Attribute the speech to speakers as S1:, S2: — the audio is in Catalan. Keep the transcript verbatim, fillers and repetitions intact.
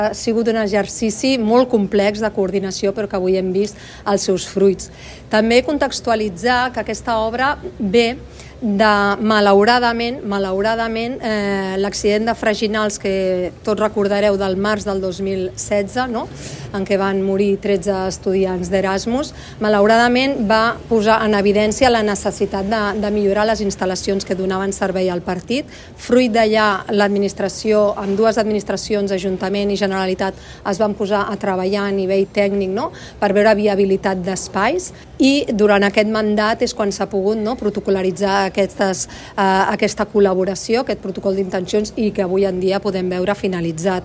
S1: Ha sigut un exercici molt complex de coordinació, però que avui hem vist els seus fruits. També contextualitzar que aquesta obra ve de, malauradament, malauradament eh, l'accident de Freginals que tots recordareu del març del dos mil setze, no? En què van morir tretze estudiants d'Erasmus, malauradament va posar en evidència la necessitat de, de millorar les instal·lacions que donaven servei al partit. Fruit d'allà, l'administració, amb dues administracions, Ajuntament i Generalitat, es van posar a treballar a nivell tècnic, no? Per veure viabilitat d'espais, i durant aquest mandat és quan s'ha pogut, no, protocol·laritzar aquestes, eh, aquesta col·laboració, aquest protocol d'intencions, i que avui en dia podem veure finalitzat.